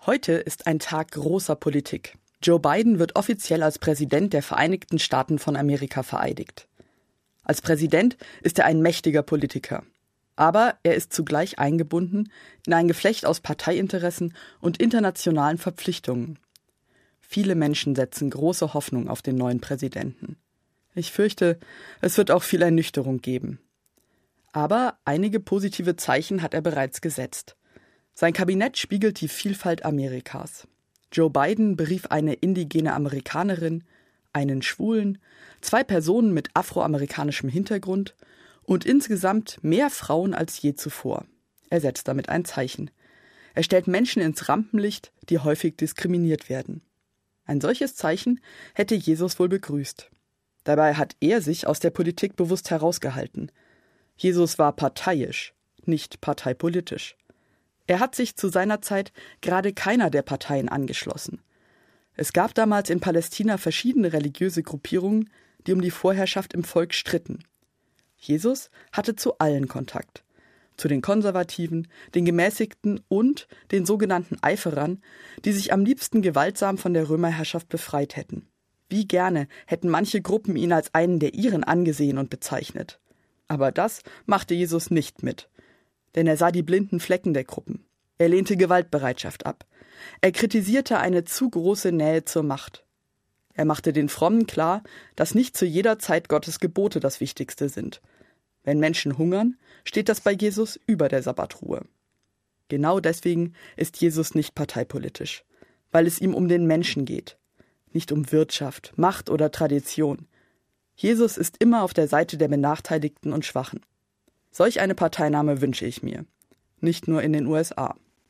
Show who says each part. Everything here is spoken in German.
Speaker 1: Heute ist ein Tag großer Politik. Joe Biden wird offiziell als Präsident der Vereinigten Staaten von Amerika vereidigt. Als Präsident ist er ein mächtiger Politiker. Aber er ist zugleich eingebunden in ein Geflecht aus Parteiinteressen und internationalen Verpflichtungen. Viele Menschen setzen große Hoffnung auf den neuen Präsidenten. Ich fürchte, es wird auch viel Ernüchterung geben. Aber einige positive Zeichen hat er bereits gesetzt. Sein Kabinett spiegelt die Vielfalt Amerikas. Joe Biden berief eine indigene Amerikanerin, einen Schwulen, 2 Personen mit afroamerikanischem Hintergrund und insgesamt mehr Frauen als je zuvor. Er setzt damit ein Zeichen. Er stellt Menschen ins Rampenlicht, die häufig diskriminiert werden. Ein solches Zeichen hätte Jesus wohl begrüßt. Dabei hat er sich aus der Politik bewusst herausgehalten. Jesus war parteiisch, nicht parteipolitisch. Er hat sich zu seiner Zeit gerade keiner der Parteien angeschlossen. Es gab damals in Palästina verschiedene religiöse Gruppierungen, die um die Vorherrschaft im Volk stritten. Jesus hatte zu allen Kontakt. Zu den Konservativen, den Gemäßigten und den sogenannten Eiferern, die sich am liebsten gewaltsam von der Römerherrschaft befreit hätten. Wie gerne hätten manche Gruppen ihn als einen der ihren angesehen und bezeichnet. Aber das machte Jesus nicht mit. Denn er sah die blinden Flecken der Gruppen. Er lehnte Gewaltbereitschaft ab. Er kritisierte eine zu große Nähe zur Macht. Er machte den Frommen klar, dass nicht zu jeder Zeit Gottes Gebote das Wichtigste sind. Wenn Menschen hungern, steht das bei Jesus über der Sabbatruhe. Genau deswegen ist Jesus nicht parteipolitisch, weil es ihm um den Menschen geht, nicht um Wirtschaft, Macht oder Tradition. Jesus ist immer auf der Seite der Benachteiligten und Schwachen. Solch eine Parteinahme wünsche ich mir, nicht nur in den USA.